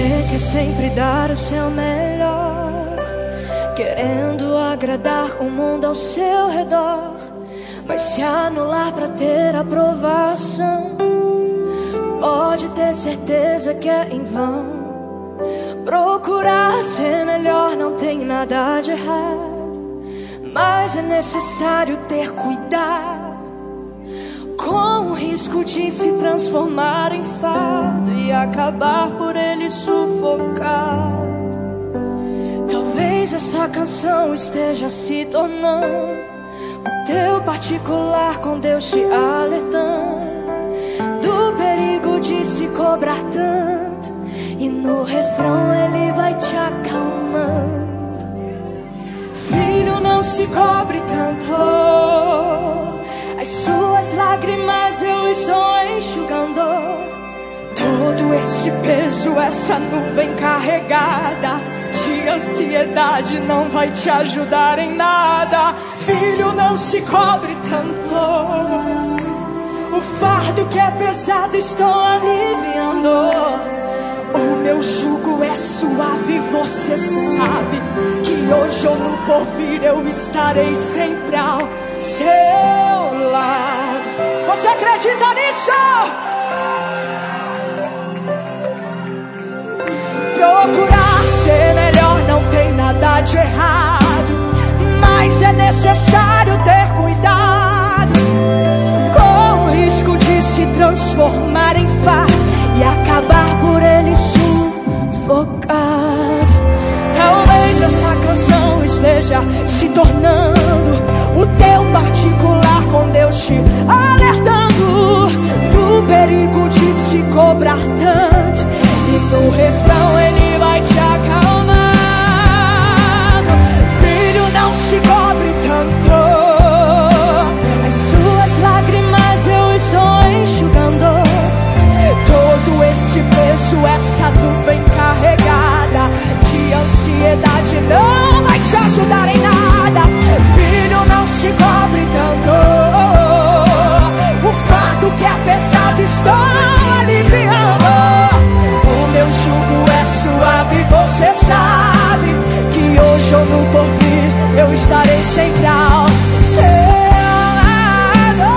Você quer sempre dar o seu melhor, querendo agradar o mundo ao seu redor, mas se anular pra ter aprovação, pode ter certeza que é em vão. Procurar ser melhor não tem nada de errado, mas é necessário ter cuidado com o risco de se transformar em fardo e acabar por ele sufocado. Talvez essa canção esteja se tornando o teu particular, com Deus te alertando do perigo de se cobrar tanto, e no refrão ele vai te acalmando. Filho, não se cobre tanto, as suas lágrimas eu estou enxugando. Todo esse peso, essa nuvem carregada de ansiedade não vai te ajudar em nada. Filho, não se cobre tanto, o fardo que é pesado estou aliviando. O meu jugo é suave, você sabe que hoje ou no porvir eu estarei sempre ao seu lado. Você acredita nisso? Procurar ser melhor não tem nada de errado, mas é necessário ter cuidado com o risco de se transformar em fardo e acabar por ele sufocado. Talvez essa canção esteja se tornando o teu particular, com Deus te alertando do perigo de se cobrar tanto, e no refrão ele vai te acalmando. Filho, não se cobre tanto, as suas lágrimas eu estou enxugando. Todo esse peso, essa nuvem carregada de ansiedade não vai te ajudar em nada. Filho, não se cobre tanto, o fardo que é pesado estou aliviando. O meu jugo é suave, você sabe que hoje ou no porvir eu estarei sempre ao seu lado.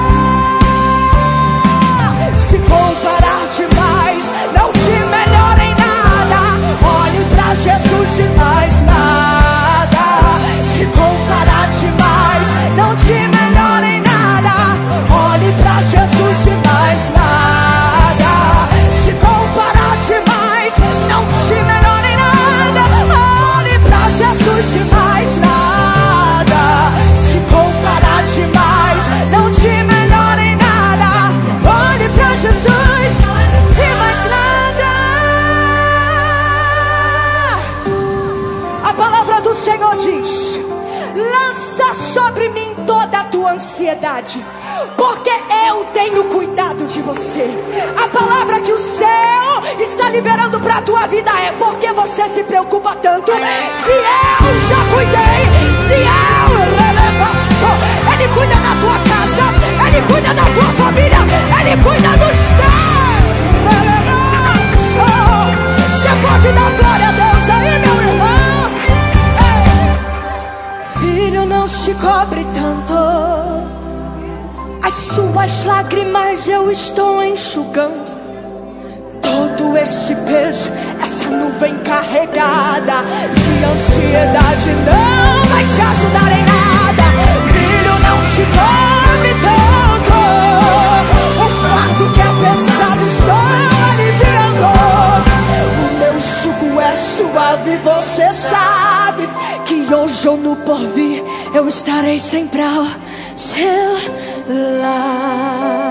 Se comparar demais não te melhora em nada, olhe pra Jesus e mais nada. Se comparar demais não te melhora em nada, olhe pra Jesus e mais nada. Se comparar demais não te melhora em nada, olhe pra Jesus e mais nada. Se comparar demais não te melhora em nada, olhe pra Jesus e mais nada. A palavra do Senhor diz: lança sobre mim toda a tua ansiedade, porque eu tenho cuidado de você. A palavra que o céu está liberando para a tua vida é: porque você se preocupa tanto. Se eu já cuidei, se eu relevaço, Ele cuida da tua casa, Ele cuida da tua família, Ele cuida dos teus. Você pode dar glória a Deus aí, meu irmão? Filho, não se cobre tanto, as suas lágrimas eu estou enxugando. Todo esse peso, essa nuvem carregada de ansiedade não vai te ajudar em nada. Filho, não se cobre tanto, o fardo que é pesado estou aliviando. O meu jugo é suave, você sabe que hoje ou no porvir eu estarei sempre ao seu lado.